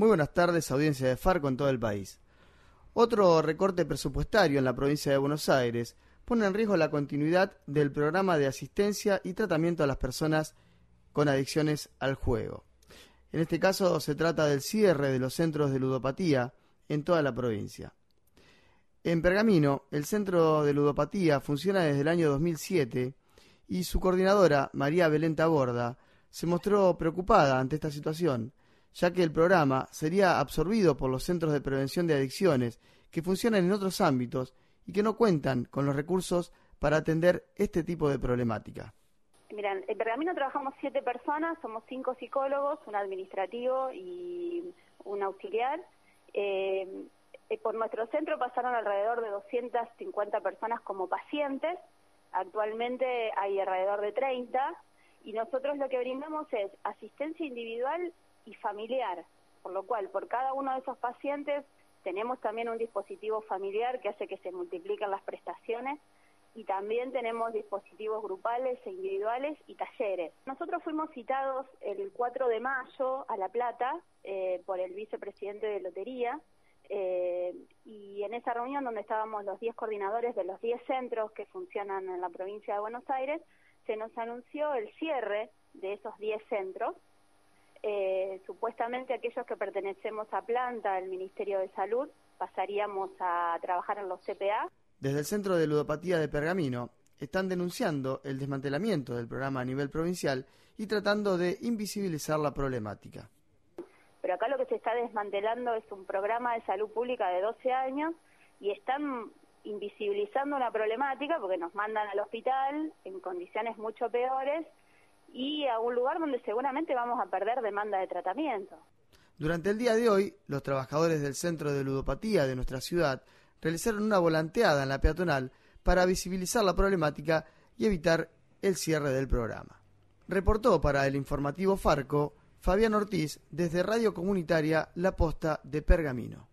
Muy buenas tardes, audiencia de Farco en todo el país. Otro recorte presupuestario en la provincia de Buenos Aires pone en riesgo la continuidad del programa de asistencia y tratamiento a las personas con adicciones al juego. En este caso se trata del cierre de los centros de ludopatía en toda la provincia. En Pergamino, el centro de ludopatía funciona desde el año 2007 y su coordinadora, María Belén Taborda, se mostró preocupada ante esta situación, ya que el programa sería absorbido por los centros de prevención de adicciones que funcionan en otros ámbitos y que no cuentan con los recursos para atender este tipo de problemática. Miren, en Pergamino trabajamos 7 personas, somos 5 psicólogos, un administrativo y un auxiliar. Por nuestro centro pasaron alrededor de 250 personas como pacientes, actualmente hay alrededor de 30, y nosotros lo que brindamos es asistencia individual y familiar, por lo cual por cada uno de esos pacientes tenemos también un dispositivo familiar que hace que se multipliquen las prestaciones, y también tenemos dispositivos grupales e individuales y talleres. Nosotros fuimos citados el 4 de mayo a La Plata por el vicepresidente de Lotería, y en esa reunión donde estábamos los 10 coordinadores de los 10 centros que funcionan en la provincia de Buenos Aires, se nos anunció el cierre de esos 10 centros. Supuestamente aquellos que pertenecemos a planta del Ministerio de Salud pasaríamos a trabajar en los CPA. Desde el Centro de Ludopatía de Pergamino están denunciando el desmantelamiento del programa a nivel provincial y tratando de invisibilizar la problemática. Pero acá lo que se está desmantelando es un programa de salud pública de 12 años y están invisibilizando una problemática porque nos mandan al hospital en condiciones mucho peores y a un lugar donde seguramente vamos a perder demanda de tratamiento. Durante el día de hoy, los trabajadores del Centro de Ludopatía de nuestra ciudad realizaron una volanteada en la peatonal para visibilizar la problemática y evitar el cierre del programa. Reportó para el informativo Farco Fabián Ortiz desde Radio Comunitaria La Posta de Pergamino.